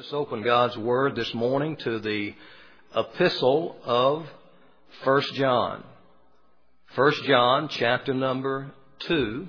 Let's open God's Word this morning to the epistle of 1 John. 1 John chapter number 2.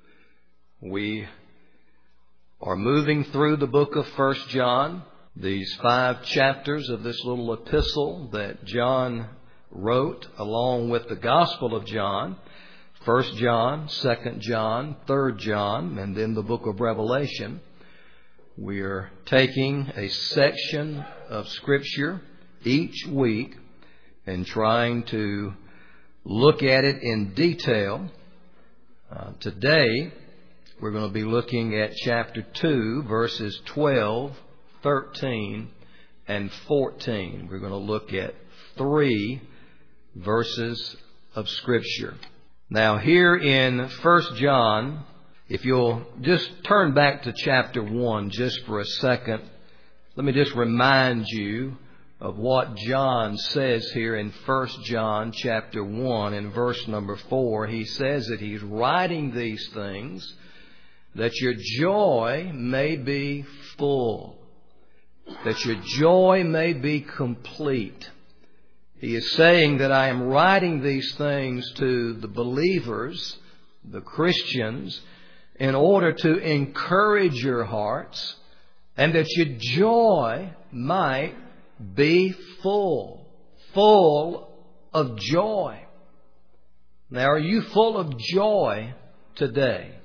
We are moving through the book of 1 John, these 5 chapters of this little epistle that John wrote along with the Gospel of John. 1 John, 2 John, 3 John, and then the book of Revelation. We are taking a section of Scripture each week and trying to look at it in detail. Today, we're going to be looking at chapter 2, verses 12, 13, and 14. We're going to look at 3 verses of Scripture. Now, here in 1 John, if you'll just turn back to chapter 1 just for a second, let me just remind you of what John says here in 1 John chapter 1 in verse number 4. He says that he's writing these things that your joy may be full, that your joy may be complete. He is saying that I am writing these things to the believers, the Christians, in order to encourage your hearts and that your joy might be full of joy. Now, are you full of joy today?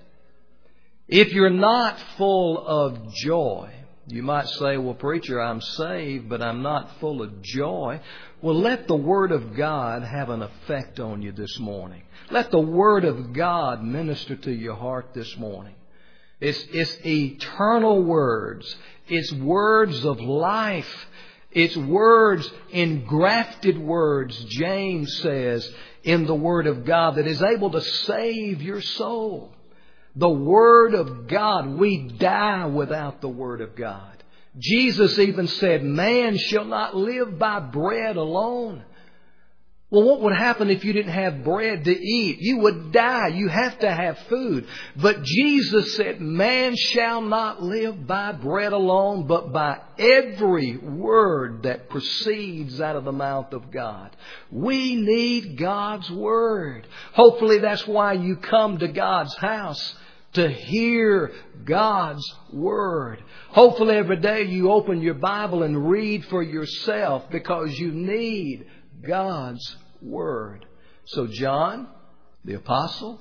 If you're not full of joy, you might say, well, preacher, I'm saved, but I'm not full of joy. Well, let the Word of God have an effect on you this morning. Let the Word of God minister to your heart this morning. It's eternal words. It's words of life. It's words, engrafted words, James says, in the Word of God that is able to save your soul. The Word of God. We die without the Word of God. Jesus even said, man shall not live by bread alone. Well, what would happen if you didn't have bread to eat? You would die. You have to have food. But Jesus said, man shall not live by bread alone, but by every word that proceeds out of the mouth of God. We need God's Word. Hopefully that's why you come to God's house, to hear God's Word. Hopefully every day you open your Bible and read for yourself because you need God's Word. So John, the Apostle,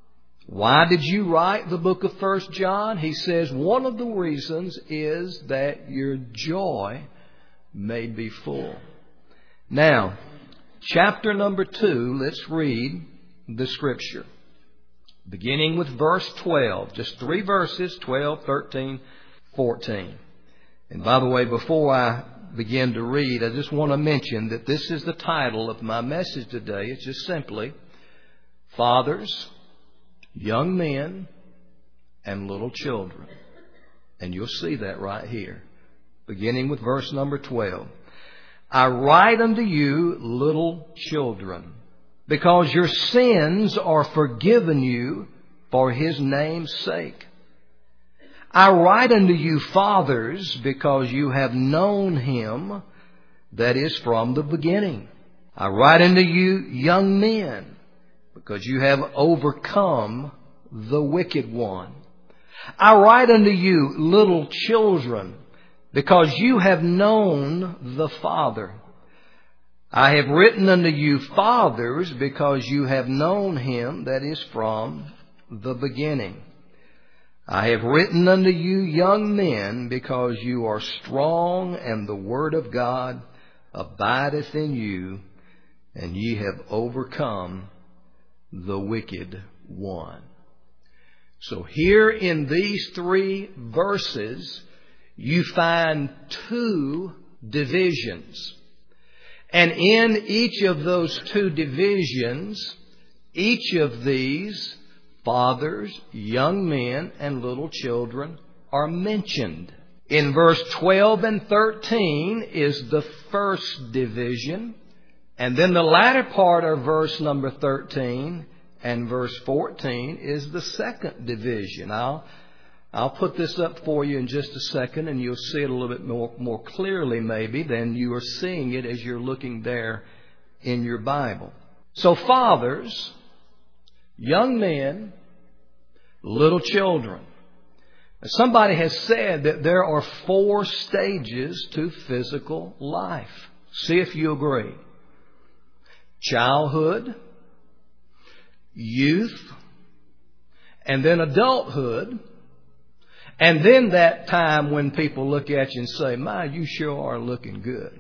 why did you write the book of 1 John? He says one of the reasons is that your joy may be full. Now, chapter number 2, let's read the Scripture. Beginning with verse 12, just 3 verses, 12, 13, 14. And by the way, before I begin to read, I just want to mention that this is the title of my message today. It's just simply, Fathers, Young Men, and Little Children. And you'll see that right here. Beginning with verse number 12. I write unto you, little children, because your sins are forgiven you for His name's sake. I write unto you, fathers, because you have known Him that is from the beginning. I write unto you, young men, because you have overcome the wicked one. I write unto you, little children, because you have known the Father. I have written unto you, fathers, because you have known Him that is from the beginning. I have written unto you, young men, because you are strong, and the Word of God abideth in you, and ye have overcome the wicked one. So here in these 3 verses, you find 2 divisions. And in each of those 2 divisions, each of these fathers, young men, and little children are mentioned. In verse 12 and 13 is the first division. And then the latter part of verse number 13 and verse 14 is the second division. I'll I'll put this up for you in just a second, and you'll see it a little bit more clearly maybe than you are seeing it as you're looking there in your Bible. So fathers, young men, little children. Somebody has said that there are 4 stages to physical life. See if you agree. Childhood, youth, and then adulthood, and then that time when people look at you and say, "My, you sure are looking good."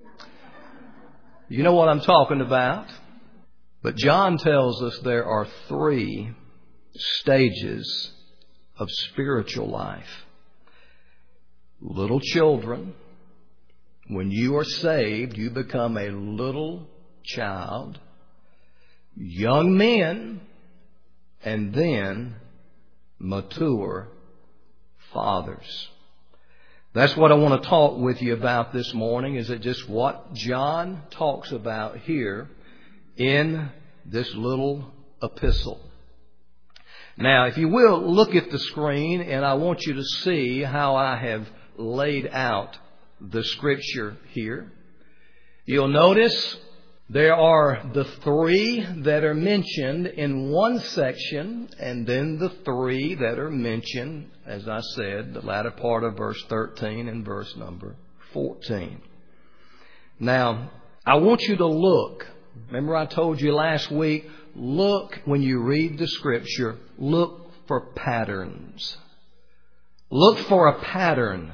You know what I'm talking about? But John tells us there are 3 stages of spiritual life. Little children, when you are saved, you become a little child. Young men, and then mature fathers. That's what I want to talk with you about this morning, is it just what John talks about here in this little epistle. Now, if you will, look at the screen, and I want you to see how I have laid out the Scripture here. You'll notice there are the 3 that are mentioned in one section, and then the 3 that are mentioned, as I said, the latter part of verse 13 and verse number 14. Now, I want you to look. Remember I told you last week, look when you read the Scripture, look for patterns. Look for a pattern.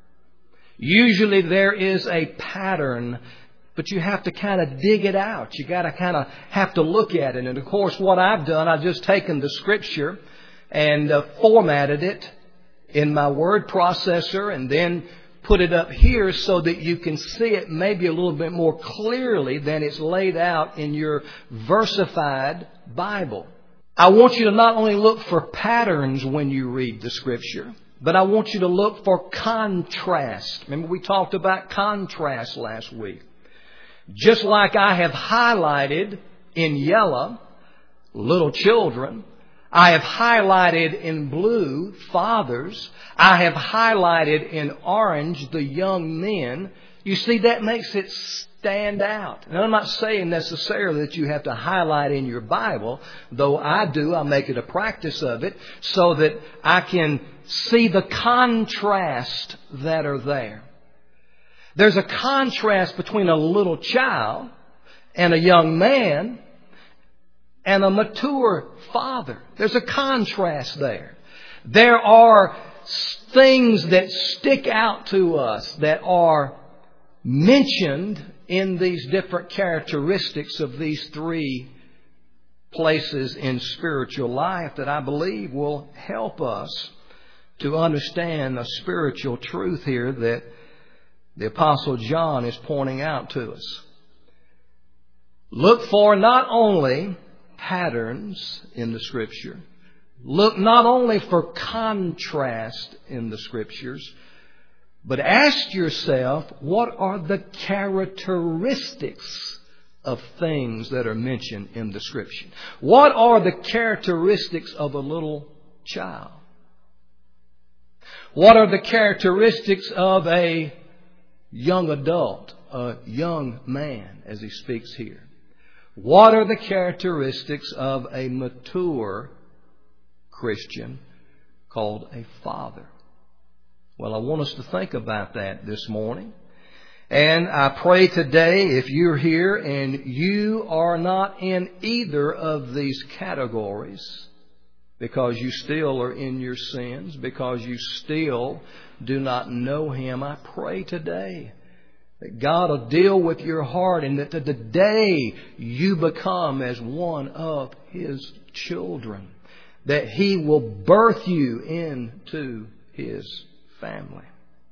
Usually there is a pattern, but you have to kind of dig it out. You got to kind of have to look at it. And of course, what I've done, I've just taken the Scripture and formatted it in my word processor and then put it up here so that you can see it maybe a little bit more clearly than it's laid out in your versified Bible. I want you to not only look for patterns when you read the Scripture, but I want you to look for contrast. Remember we talked about contrast last week. Just like I have highlighted in yellow little children, I have highlighted in blue fathers, I have highlighted in orange the young men. You see, that makes it stand out. And I'm not saying necessarily that you have to highlight in your Bible, though I do. I make it a practice of it so that I can see the contrast that are there. There's a contrast between a little child and a young man and a mature father. There's a contrast there. There are things that stick out to us that are mentioned in these different characteristics of these 3 places in spiritual life that I believe will help us to understand a spiritual truth here that the Apostle John is pointing out to us. Look for not only patterns in the Scripture, look not only for contrast in the Scriptures, but ask yourself, what are the characteristics of things that are mentioned in the Scripture? What are the characteristics of a little child? What are the characteristics of a young adult, a young man, as he speaks here? What are the characteristics of a mature Christian called a father? Well, I want us to think about that this morning. And I pray today, if you're here and you are not in either of these categories, because you still are in your sins, because you still do not know Him, I pray today that God will deal with your heart and that the day you become as one of His children, that He will birth you into His family.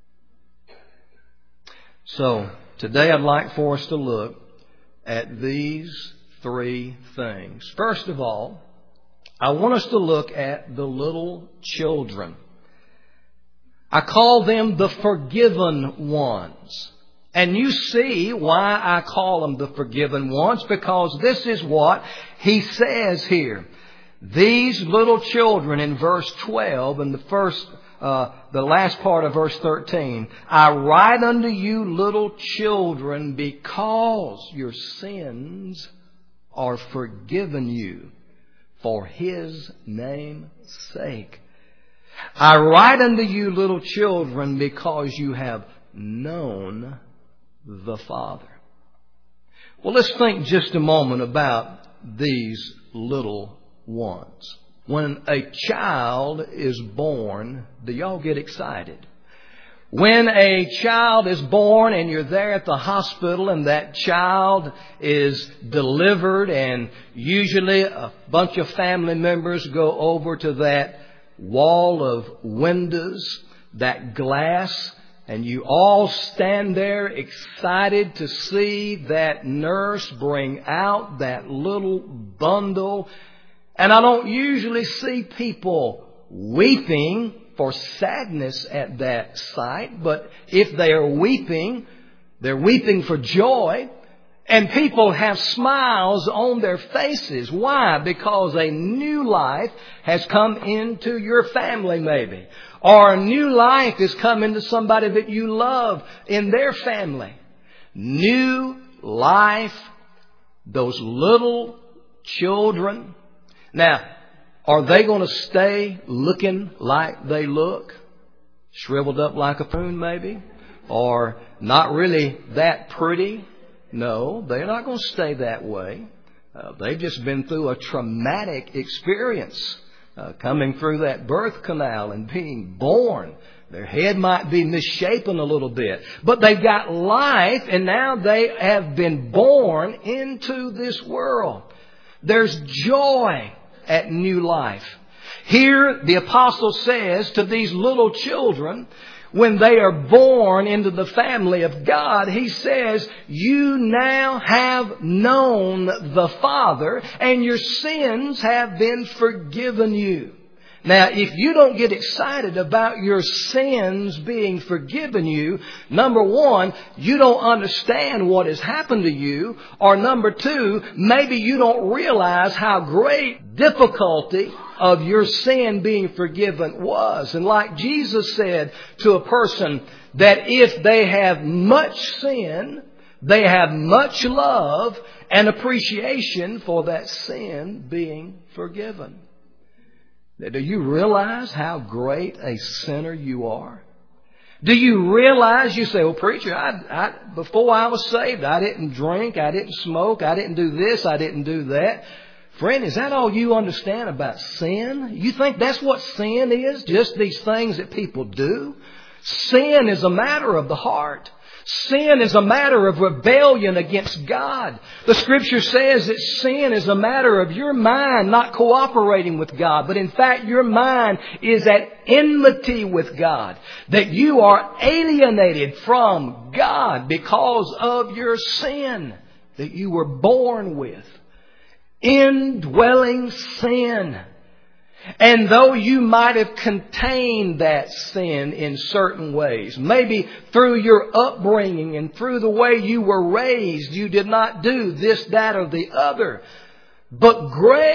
So, today I'd like for us to look at these 3 things. First of all, I want us to look at the little children. I call them the forgiven ones. And you see why I call them the forgiven ones, because this is what he says here. These little children in verse 12 and the first the last part of verse 13. I write unto you, little children, because your sins are forgiven you for His name's sake. I write unto you, little children, because you have known the Father. Well, let's think just a moment about these little ones. When a child is born, do y'all get excited? When a child is born and you're there at the hospital and that child is delivered, and usually a bunch of family members go over to that wall of windows, that glass, and you all stand there excited to see that nurse bring out that little bundle. And I don't usually see people weeping for sadness at that sight, but if they are weeping, they're weeping for joy. And people have smiles on their faces. Why? Because a new life has come into your family maybe. Or a new life has come into somebody that you love in their family. New life. Those little children. Now, are they going to stay looking like they look? Shriveled up like a prune maybe? Or not really that pretty? No, they're not going to stay that way. They've just been through a traumatic experience, coming through that birth canal and being born. Their head might be misshapen a little bit, but they've got life, and now they have been born into this world. There's joy at new life. Here the apostle says to these little children, when they are born into the family of God, he says, you now have known the Father, and your sins have been forgiven you. Now, if you don't get excited about your sins being forgiven you, number one, you don't understand what has happened to you. Or number two, maybe you don't realize how great difficulty of your sin being forgiven was. And like Jesus said to a person, that if they have much sin, they have much love and appreciation for that sin being forgiven. Do you realize how great a sinner you are? Do you realize, you say, well, preacher, before I was saved, I didn't drink, I didn't smoke, I didn't do this, I didn't do that. Friend, is that all you understand about sin? You think that's what sin is? Just these things that people do? Sin is a matter of the heart. Sin is a matter of rebellion against God. The Scripture says that sin is a matter of your mind not cooperating with God. But in fact, your mind is at enmity with God. That you are alienated from God because of your sin that you were born with. Indwelling sin. And though you might have contained that sin in certain ways, maybe through your upbringing and through the way you were raised, you did not do this, that, or the other. But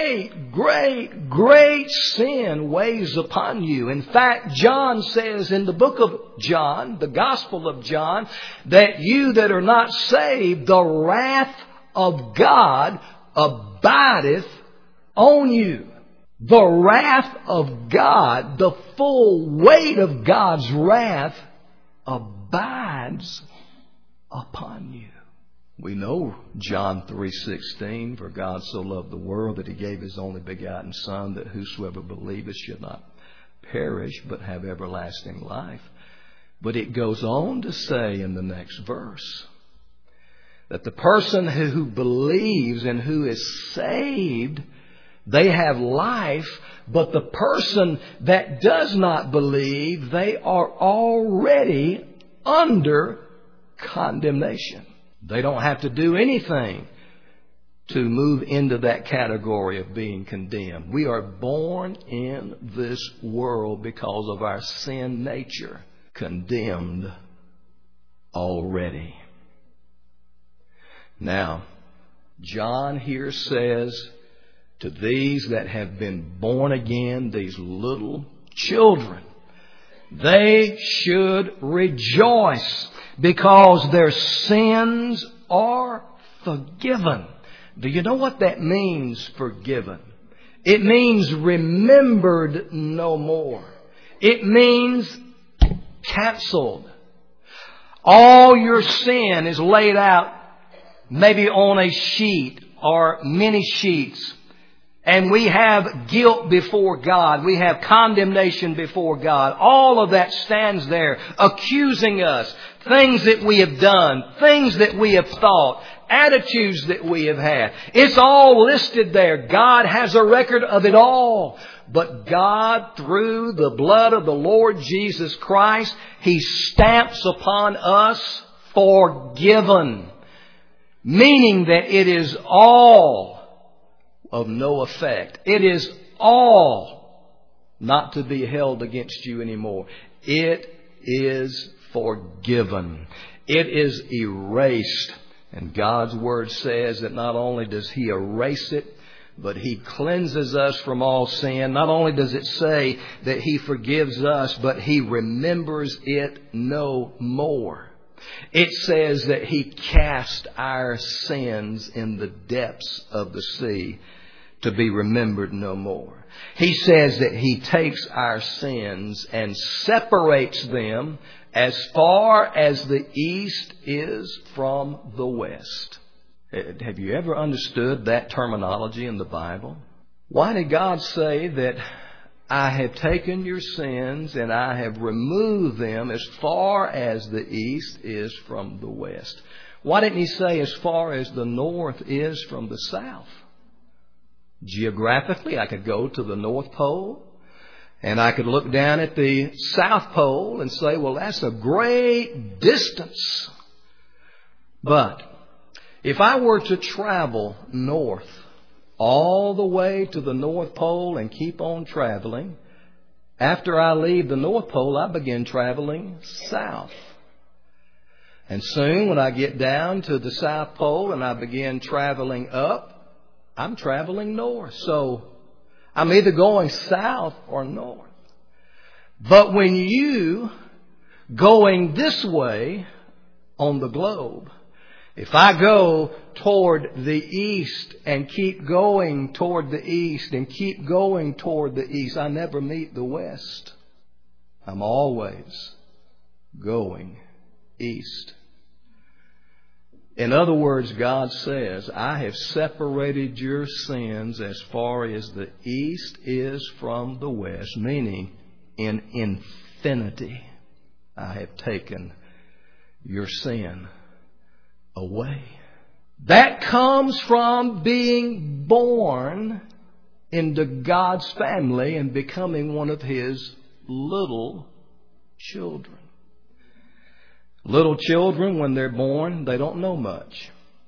great sin weighs upon you. In fact, John says in the book of John, the Gospel of John, that you that are not saved, the wrath of God abideth on you. The wrath of God, the full weight of God's wrath abides upon you. We know John 3:16, for God so loved the world that He gave His only begotten Son, that whosoever believeth should not perish but have everlasting life. But it goes on to say in the next verse that the person who believes and who is saved, they have life, but the person that does not believe, they are already under condemnation. They don't have to do anything to move into that category of being condemned. We are born in this world because of our sin nature, condemned already. Now, John here says, to these that have been born again, these little children, They should rejoice because their sins are forgiven. Do you know what that means, forgiven? It means remembered no more. It means canceled. All your sin is laid out maybe on a sheet or many sheets. And we have guilt before God. We have condemnation before God. All of that stands there accusing us. Things that we have done. Things that we have thought. Attitudes that we have had. It's all listed there. God has a record of it all. But God, through the blood of the Lord Jesus Christ, He stamps upon us forgiven. Meaning that it is all of no effect. It is all not to be held against you anymore. It is forgiven. It is erased. And God's Word says that not only does He erase it, but He cleanses us from all sin. Not only does it say that He forgives us, but He remembers it no more. It says that He cast our sins in the depths of the sea to be remembered no more. He says that He takes our sins and separates them as far as the east is from the west. Have you ever understood that terminology in the Bible? Why did God say that I have taken your sins and I have removed them as far as the east is from the west? Why didn't He say as far as the north is from the south? Geographically, I could go to the North Pole and I could look down at the South Pole and say, well, that's a great distance. But if I were to travel north all the way to the North Pole and keep on traveling, after I leave the North Pole, I begin traveling south. And soon when I get down to the South Pole and I begin traveling up, I'm traveling north. So I'm either going south or north. But when you going this way on the globe, if I go toward the east and keep going toward the east and keep going toward the east, I never meet the west. I'm always going east. In other words, God says, I have separated your sins as far as the east is from the west, meaning in infinity, I have taken your sin away. That comes from being born into God's family and becoming one of His little children. Little children, when they're born, they don't know much.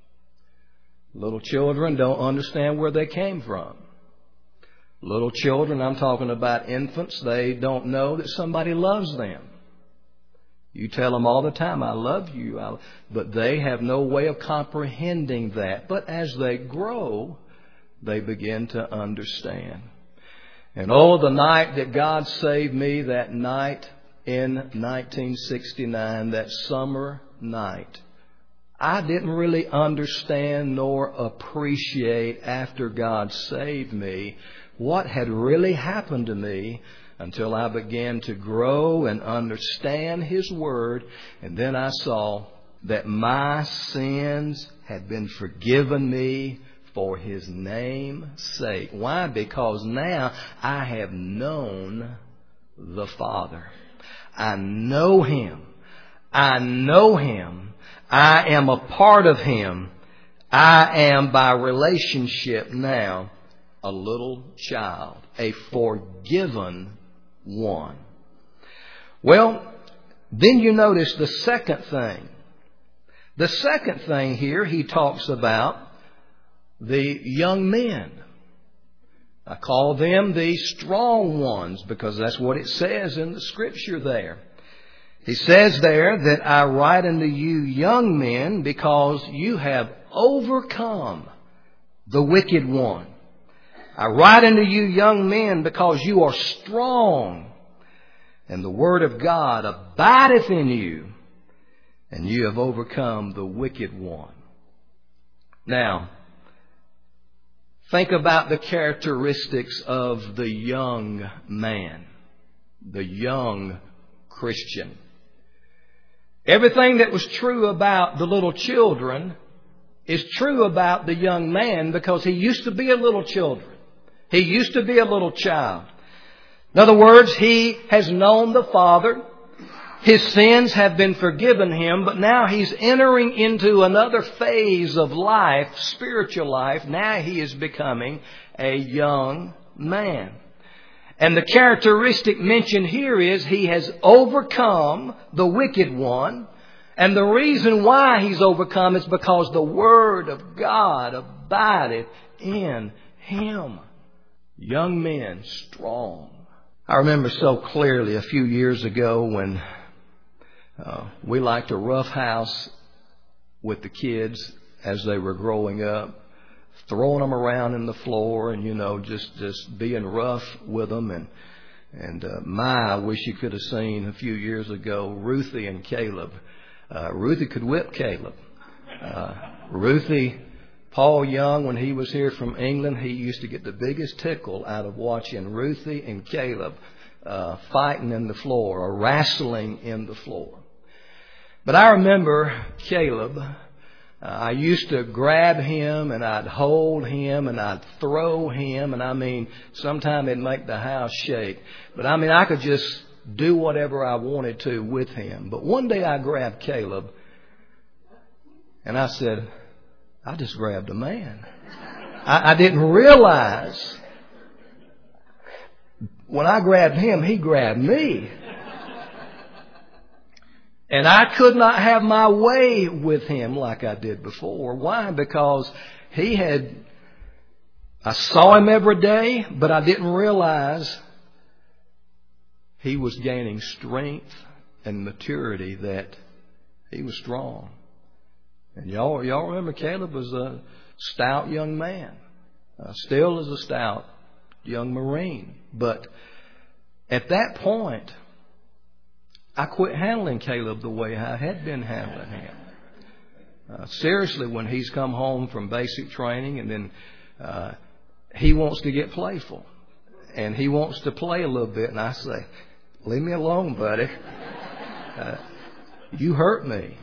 Little children don't understand where they came from. Little children, I'm talking about infants, they don't know that somebody loves them. You tell them all the time, I love you, but they have no way of comprehending that. But as they grow, they begin to understand. And oh, the night that God saved me, that night in 1969, that summer night, I didn't really understand nor appreciate after God saved me what had really happened to me until I began to grow and understand His Word. And then I saw that my sins had been forgiven me for His name's sake. Why? Because now I have known the Father. I know Him. I know Him. I am a part of Him. I am by relationship now a little child, a forgiven one. Well, then you notice the second thing. The second thing here, he talks about the young men. I call them the strong ones because that's what it says in the Scripture there. He says there that I write unto you young men because you have overcome the wicked one. I write unto you young men because you are strong. and the word of God abideth in you, and you have overcome the wicked one. Now, think about the characteristics of the young man, the young Christian. Everything that was true about the little children is true about the young man, because he used to be a little children. He used to be a little child. In other words, he has known the Father. His sins have been forgiven him, but now he's entering into another phase of life, spiritual life. Now he is becoming a young man. And the characteristic mentioned here is he has overcome the wicked one. And the reason why he's overcome is because the Word of God abideth in him. Young men, strong. I remember so clearly a few years ago when we liked to roughhouse with the kids as they were growing up, throwing them around in the floor and, just being rough with them. And I wish you could have seen a few years ago, Ruthie and Caleb. Ruthie could whip Caleb. Paul Young, when he was here from England, he used to get the biggest tickle out of watching Ruthie and Caleb fighting in the floor or wrestling in the floor. But I remember Caleb. I used to grab him and I'd hold him and I'd throw him. And sometimes it'd make the house shake. But I could just do whatever I wanted to with him. But one day I grabbed Caleb and I said, I just grabbed a man. I didn't realize when I grabbed him, he grabbed me. And I could not have my way with him like I did before. Why? Because I saw him every day, but I didn't realize he was gaining strength and maturity, that he was strong. And y'all remember Caleb was a stout young man. Still is a stout young Marine. But at that point, I quit handling Caleb the way I had been handling him. Seriously, when he's come home from basic training and then he wants to get playful and he wants to play a little bit, and I say, leave me alone, buddy. You hurt me.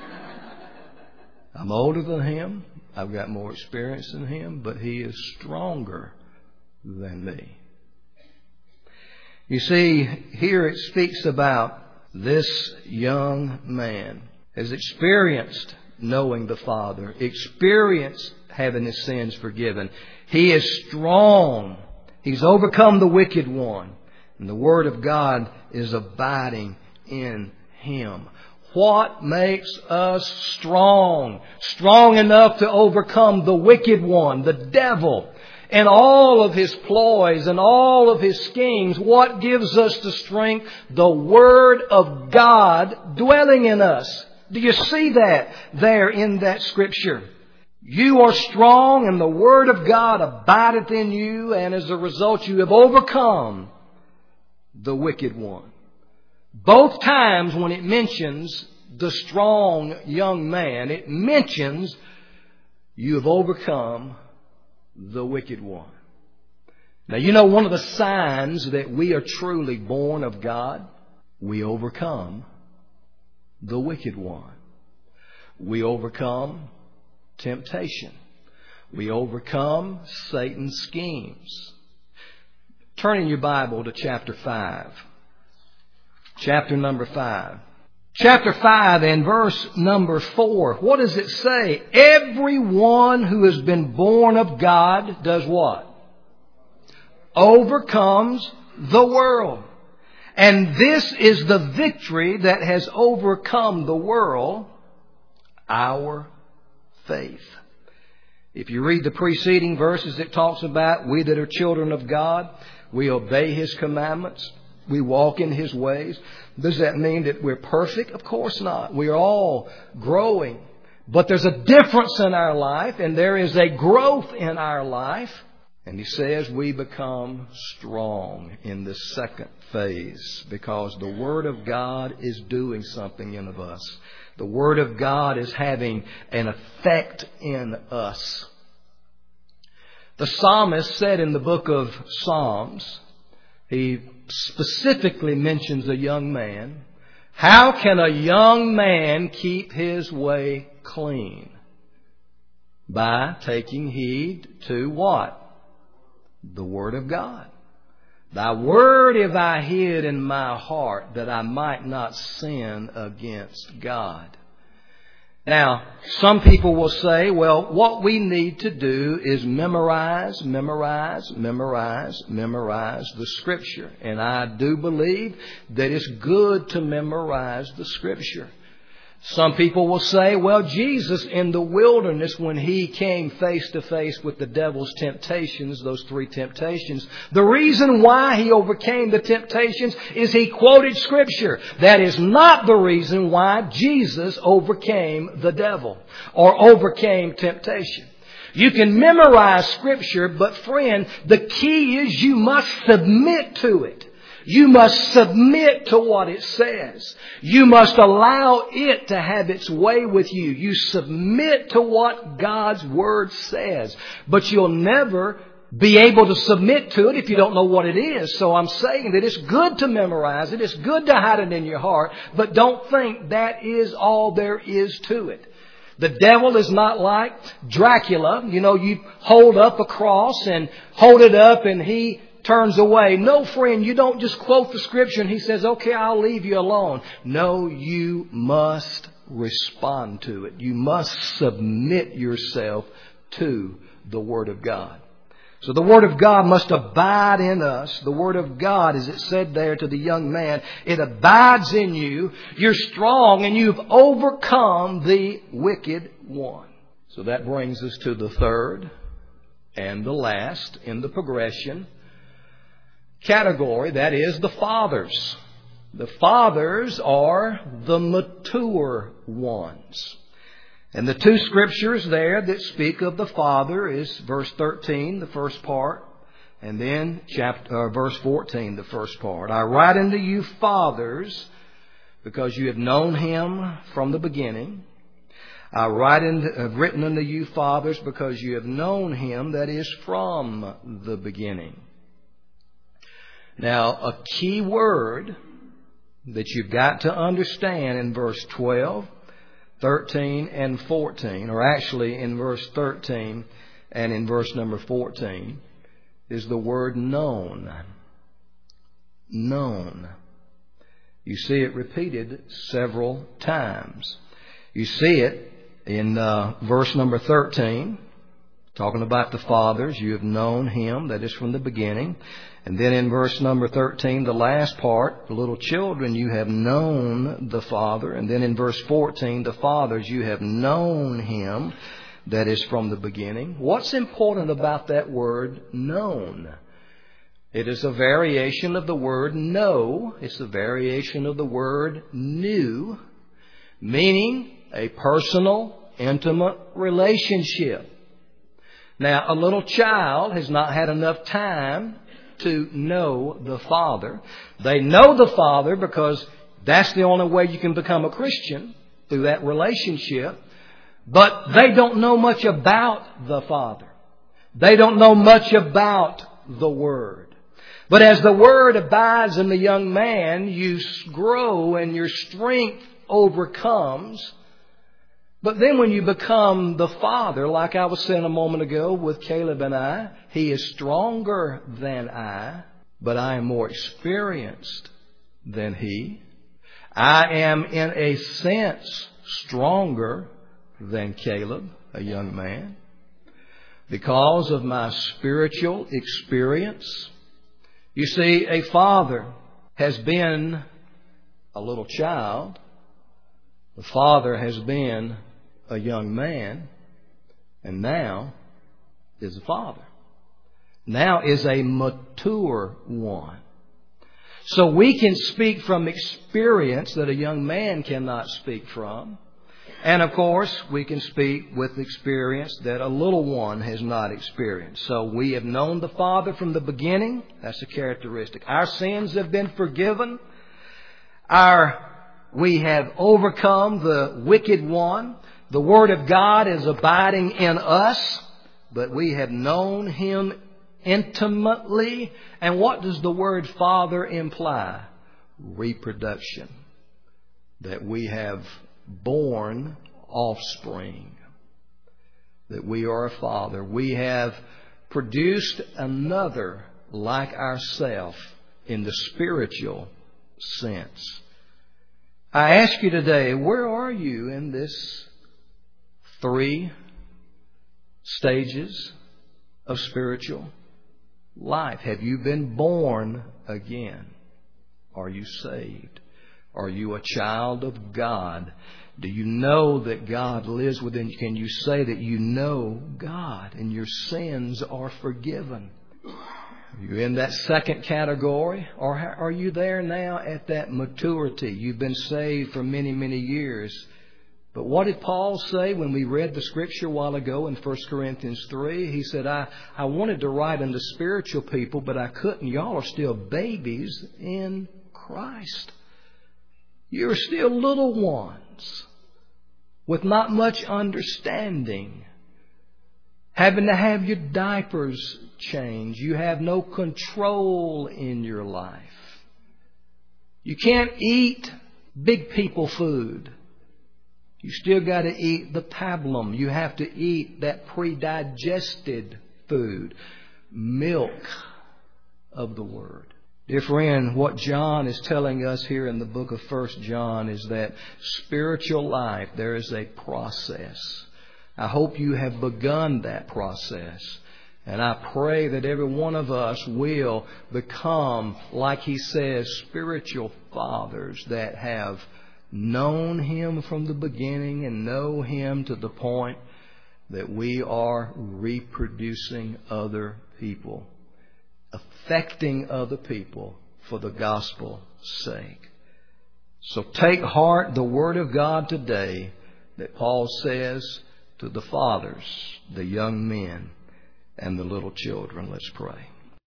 I'm older than him. I've got more experience than him, but he is stronger than me. You see, here it speaks about this young man has experienced knowing the Father, experienced having his sins forgiven. He is strong. He's overcome the wicked one. And the Word of God is abiding in him. What makes us strong? Strong enough to overcome the wicked one, the devil, and all of his ploys and all of his schemes. What gives us the strength? The Word of God dwelling in us. Do you see that there in that Scripture? You are strong and the Word of God abideth in you, and as a result you have overcome the wicked one. Both times when it mentions the strong young man, it mentions you have overcome the wicked one. Now, one of the signs that we are truly born of God, we overcome the wicked one. We overcome temptation. We overcome Satan's schemes. Turn in your Bible to chapter 5. Chapter number 5. Chapter 5 and verse number 4. What does it say? Everyone who has been born of God does what? Overcomes the world. And this is the victory that has overcome the world, our faith. If you read the preceding verses, it talks about we that are children of God, we obey His commandments. We walk in His ways. Does that mean that we're perfect? Of course not. We are all growing. But there's a difference in our life, and there is a growth in our life. And he says we become strong in the second phase because the Word of God is doing something in us. The Word of God is having an effect in us. The psalmist said in the book of Psalms, he specifically mentions a young man. How can a young man keep his way clean? By taking heed to what? The Word of God. Thy word have I hid in my heart that I might not sin against God. Now, some people will say, well, what we need to do is memorize the Scripture. And I do believe that it's good to memorize the Scripture. Some people will say, well, Jesus in the wilderness, when He came face to face with the devil's temptations, those 3 temptations, the reason why He overcame the temptations is He quoted Scripture. That is not the reason why Jesus overcame the devil or overcame temptation. You can memorize Scripture, but friend, the key is you must submit to it. You must submit to what it says. You must allow it to have its way with you. You submit to what God's Word says. But you'll never be able to submit to it if you don't know what it is. So I'm saying that it's good to memorize it. It's good to hide it in your heart. But don't think that is all there is to it. The devil is not like Dracula. You know, you hold up a cross and hold it up and he turns away. No, friend, you don't just quote the Scripture and he says, okay, I'll leave you alone. No, you must respond to it. You must submit yourself to the Word of God. So the Word of God must abide in us. The Word of God, as it said there to the young man, it abides in you. You're strong and you've overcome the wicked one. So that brings us to the third and the last in the progression category, that is the fathers. The fathers are the mature ones. And the 2 scriptures there that speak of the father is verse 13, the first part, and then verse 14, the first part. I write unto you, fathers, because you have known Him from the beginning. Have written unto you, fathers, because you have known Him that is from the beginning. Now, a key word that you've got to understand in verse 12, 13, and 14, or actually in verse 13 and in verse number 14, is the word known. Known. You see it repeated several times. You see it in verse number 13, talking about the fathers. You have known Him that is from the beginning. And then in verse number 13, the last part, the little children, you have known the Father. And then in verse 14, the fathers, you have known Him that is from the beginning. What's important about that word known? It is a variation of the word know. It's a variation of the word knew, meaning a personal, intimate relationship. Now, a little child has not had enough time to know the Father. They know the Father because that's the only way you can become a Christian, through that relationship. But they don't know much about the Father. They don't know much about the Word. But as the Word abides in the young man, you grow and your strength overcomes. But then when you become the father, like I was saying a moment ago with Caleb and I, he is stronger than I, but I am more experienced than he. I am in a sense stronger than Caleb, a young man, because of my spiritual experience. You see, a father has been a little child. The father has been a young man, and now is a father. Now is a mature one. So we can speak from experience that a young man cannot speak from. And of course, we can speak with experience that a little one has not experienced. So we have known the Father from the beginning. That's a characteristic. Our sins have been forgiven. We have overcome the wicked one. The Word of God is abiding in us, but we have known Him intimately. And what does the word Father imply? Reproduction. That we have born offspring, that we are a father. We have produced another like ourselves in the spiritual sense. I ask you today, where are you in this 3 stages of spiritual life? Have you been born again? Are you saved? Are you a child of God? Do you know that God lives within you? Can you say that you know God and your sins are forgiven? Are you in that second category? Or are you there now at that maturity? You've been saved for many, many years. But what did Paul say when we read the scripture a while ago in 1 Corinthians 3? He said, I wanted to write unto spiritual people, but I couldn't. Y'all are still babies in Christ. You're still little ones with not much understanding, having to have your diapers changed. You have no control in your life. You can't eat big people food. You still got to eat the pablum. You have to eat that pre-digested food, milk of the Word. Dear friend, what John is telling us here in the book of 1 John is that spiritual life, there is a process. I hope you have begun that process. And I pray that every one of us will become, like he says, spiritual fathers that have known Him from the beginning and know Him to the point that we are reproducing other people, affecting other people for the gospel's sake. So take heart the Word of God today that Paul says to the fathers, the young men, and the little children. Let's pray.